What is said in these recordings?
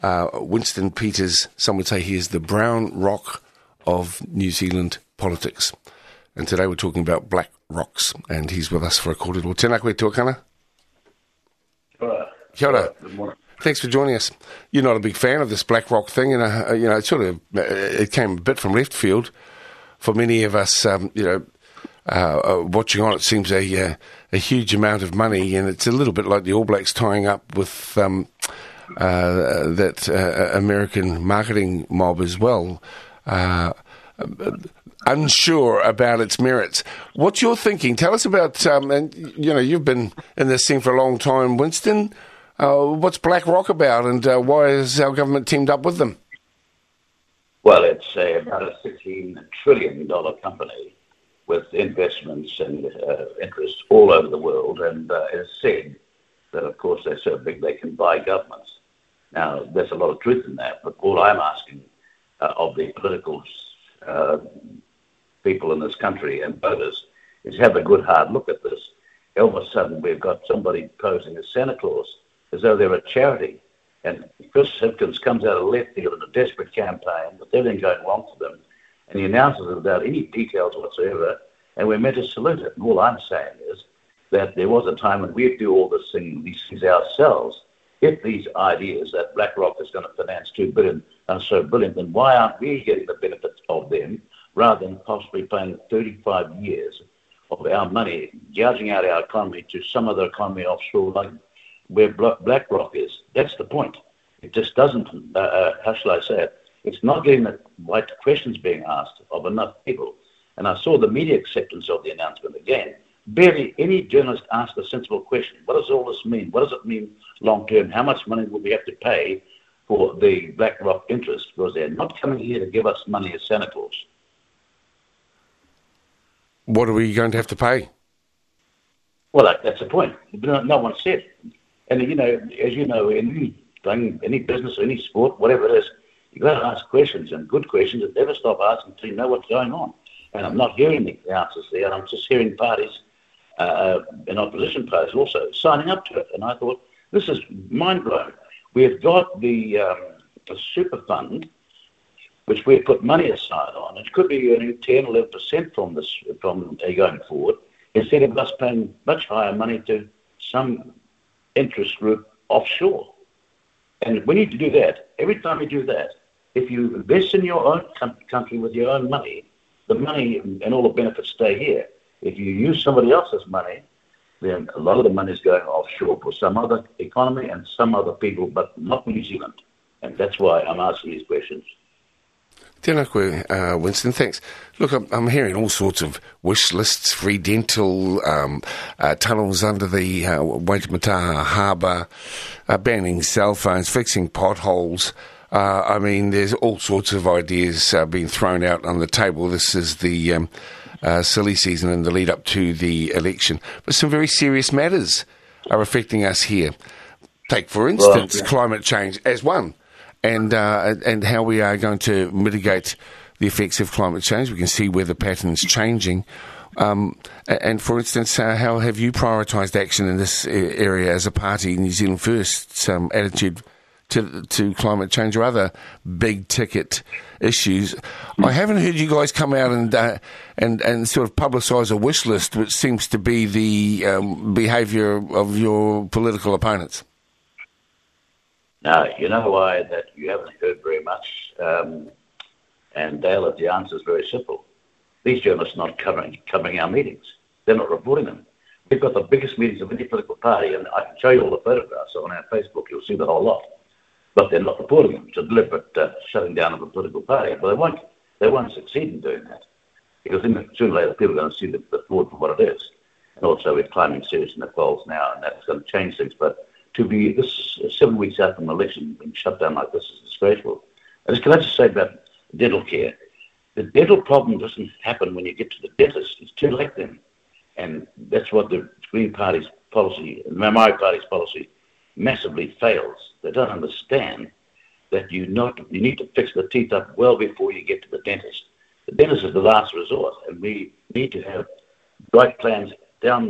Winston Peters, some would say he is the brown rock of New Zealand politics. And today we're talking about black rocks, and he's with us for a quarter. Well, tēnā koe tuakana. Kia ora. Good morning. Thanks for joining us. You're not a big fan of this black rock thing, and it sort of it came a bit from left field for many of us. Watching on, it seems a huge amount of money, and it's a little bit like the All Blacks tying up with that American marketing mob as well. Unsure about its merits. What's your thinking? Tell us about, and you've been in this thing for a long time, Winston. What's BlackRock about, and why has our government teamed up with them? Well, it's about a $16 trillion company with investments and interests all over the world, and it is said that, of course, they're so big they can buy governments. Now, there's a lot of truth in that, but all I'm asking of the political people in this country and voters is have a good hard look at this. All of a sudden, we've got somebody posing as Santa Claus, as though they're a charity. And Chris Hipkins comes out of left field in a desperate campaign with everything going wrong for them, and he announces it without any details whatsoever, and we're meant to salute it. And all I'm saying is that there was a time when we'd do all these things ourselves. If these ideas that BlackRock is going to finance $2 billion are so brilliant, then why aren't we getting the benefits of them rather than possibly paying 35 years of our money, gouging out our economy to some other economy offshore, like where BlackRock is? That's the point. It just doesn't, how shall I say it? It's not getting the right questions being asked of enough people. And I saw the media acceptance of the announcement again. Barely any journalist asked a sensible question. What does all this mean? What does it mean long term? How much money will we have to pay for the BlackRock interest? Because they're not coming here to give us money as Santa Claus. What are we going to have to pay? Well, that's the point. No one said. And, as you know, in any business, any sport, whatever it is, you've got to ask questions, and good questions, and never stop asking until you know what's going on. And I'm not hearing the answers there, and I'm just hearing parties, and opposition parties also, signing up to it. And I thought, this is mind-blowing. We've got the super fund, which we put money aside on. It could be earning 10, 11% from this, from going forward, instead of us paying much higher money to some interest group offshore. And we need to do that. Every time you do that, if you invest in your own country with your own money, the money and all the benefits stay here. If you use somebody else's money, then a lot of the money is going offshore for some other economy and some other people, but not New Zealand. And that's why I'm asking these questions. Tēnā koe, Winston, thanks. Look, I'm hearing all sorts of wish lists, free dental, tunnels under the Waitemata Harbour, banning cell phones, fixing potholes. There's all sorts of ideas being thrown out on the table. This is the silly season and the lead up to the election. But some very serious matters are affecting us here. Take, for instance, climate change as one. And how we are going to mitigate the effects of climate change. We can see weather patterns changing. And for instance, how have you prioritised action in this area as a party, New Zealand First's attitude to climate change or other big ticket issues? I haven't heard you guys come out and sort of publicise a wish list, which seems to be the behaviour of your political opponents. Now, you know why that you haven't heard very much, and Dale, the answer is very simple. These journalists are not covering our meetings. They're not reporting them. We've got the biggest meetings of any political party, and I can show you all the photographs on our Facebook. You'll see the whole lot. But they're not reporting them. It's a deliberate shutting down of a political party. But they won't succeed in doing that, because sooner or later people are going to see the fraud for what it is. And also we're climbing serious in the polls now, and that's going to change things. But to be this 7 weeks out from the election being shut down like this is disgraceful. Can I just say about dental care? The dental problem doesn't happen when you get to the dentist. It's too late then. And that's what the Green Party's policy, the Maori Party's policy, massively fails. They don't understand that you need to fix the teeth up well before you get to the dentist. The dentist is the last resort, and we need to have right plans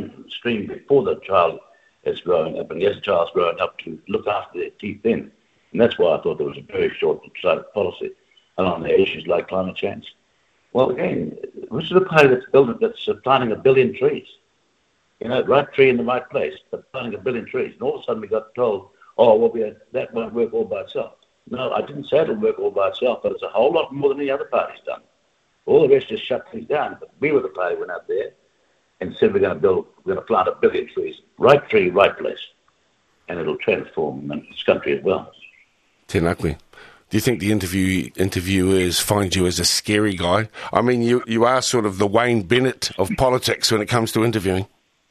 downstream before the child is growing up, and as the child's growing up, to look after their teeth then. And that's why I thought there was a very short-sighted policy along the issues like climate change. Well, again, this is a party that's planting 1 billion trees. You know, right tree in the right place, but planting 1 billion trees. And all of a sudden we got told, that won't work all by itself. No, I didn't say it'll work all by itself, but it's a whole lot more than any other party's done. All the rest just shut things down. But we were the party went out there and said we're going to plant 1 billion trees. Right tree, right place. And it'll transform this country as well. Tenakwe. Do you think the interviewers find you as a scary guy? I mean, you are sort of the Wayne Bennett of politics when it comes to interviewing.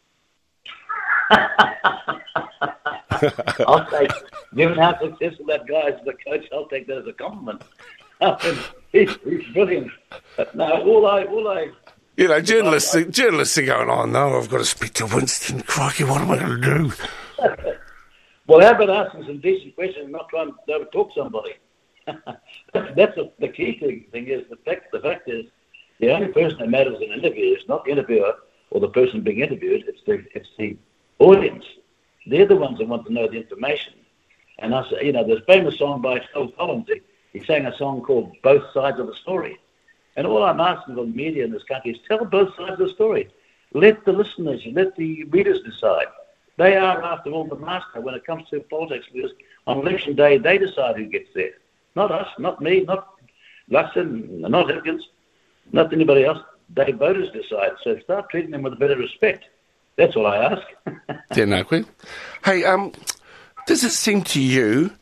I'll take, given how successful that guy is as a coach, I'll take that as a compliment. He's brilliant. But no, all I you know, journalists are going, oh no, I've got to speak to Winston. Crikey, what am I going to do? Well, how about asking some decent questions and not trying to overtalk somebody? That's the key thing is the fact is the only person that matters in an interview is not the interviewer or the person being interviewed. It's the audience. They're the ones that want to know the information. And I say, you know, there's a famous song by Phil Collins. He sang a song called "Both Sides of the Story." And all I'm asking of the media in this country is tell both sides of the story. Let the listeners, let the readers decide. They are, after all, the master when it comes to politics, because on election day they decide who gets there. Not us, not me, not Luxon, not Higgins, not anybody else. They voters decide. So start treating them with a bit of respect. That's all I ask. Tenakwe. Hey, does it seem to you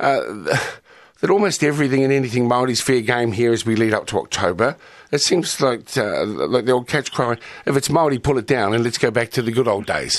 that almost everything and anything Māori's fair game here as we lead up to October? It seems like the old catch cry, if it's Māori, pull it down and let's go back to the good old days.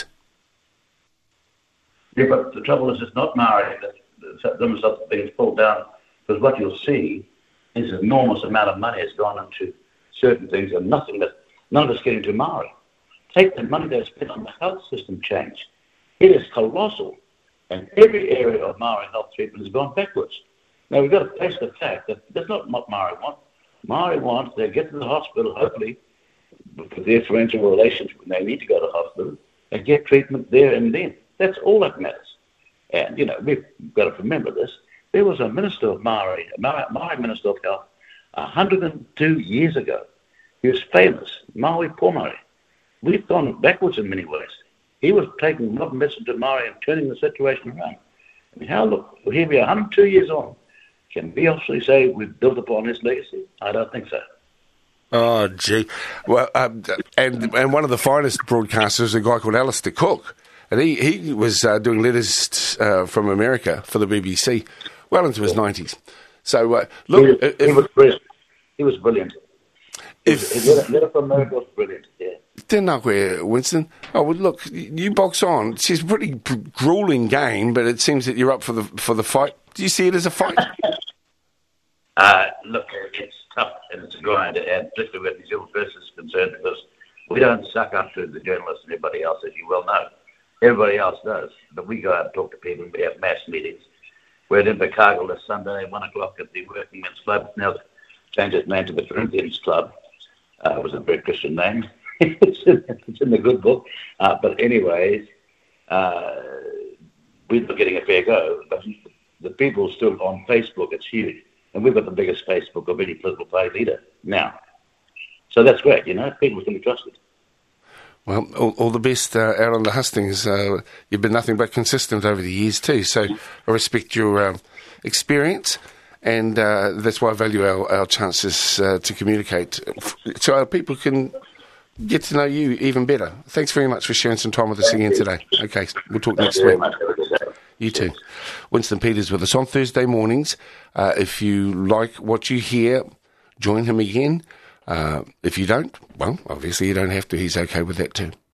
Yeah, but the trouble is it's not Māori that themselves being pulled down, because what you'll see is an enormous amount of money has gone into certain things and none of it's getting to Māori. Take the money they've spent on the health system change. It is colossal. And every area of Māori health treatment has gone backwards. Now, we've got to face the fact that that's not what Māori want. Māori wants they get to the hospital, hopefully, for their parental relations when they need to go to the hospital, and get treatment there and then. That's all that matters. And, you know, we've got to remember this. There was a minister of Māori Minister of Health 102 years ago. He was famous, Maui Pomare. We've gone backwards in many ways. He was taking modern medicine to Māori and turning the situation around. I mean, look, here we are 102 years on. Can we obviously say we've built upon his legacy? I don't think so. Oh, gee. Well, and one of the finest broadcasters is a guy called Alistair Cook. And he was doing letters from America for the BBC well into his 90s. So, look... He was brilliant. He was brilliant. His letter from America was brilliant, yeah. Tenakwe, Winston. Oh, well, look, you box on. It's a pretty grueling game, but it seems that you're up for the fight. Do you see it as a fight? Look, it's tough and it's a grind, and particularly where New Zealand First is concerned, because we don't suck up to the journalists and everybody else, as you well know. Everybody else does. But we go out and talk to people, and we have mass meetings. We're in Invercargill this Sunday at 1 o'clock at the Working Men's Club. Now changed its name to the Corinthians Club. It was a very Christian name. It's in the good book. But anyways, we're not getting a fair go. But the people still on Facebook, it's huge. And we've got the biggest Facebook of any political party leader now. So that's great, you know. People can be trusted. Well, all the best out on the hustings. You've been nothing but consistent over the years too. So I respect your experience. And that's why I value our chances to communicate so our people can get to know you even better. Thanks very much for sharing some time with us again today. Okay, we'll talk next week. You too. Winston Peters with us on Thursday mornings. If you like what you hear, join him again. If you don't, well, obviously you don't have to. He's okay with that too.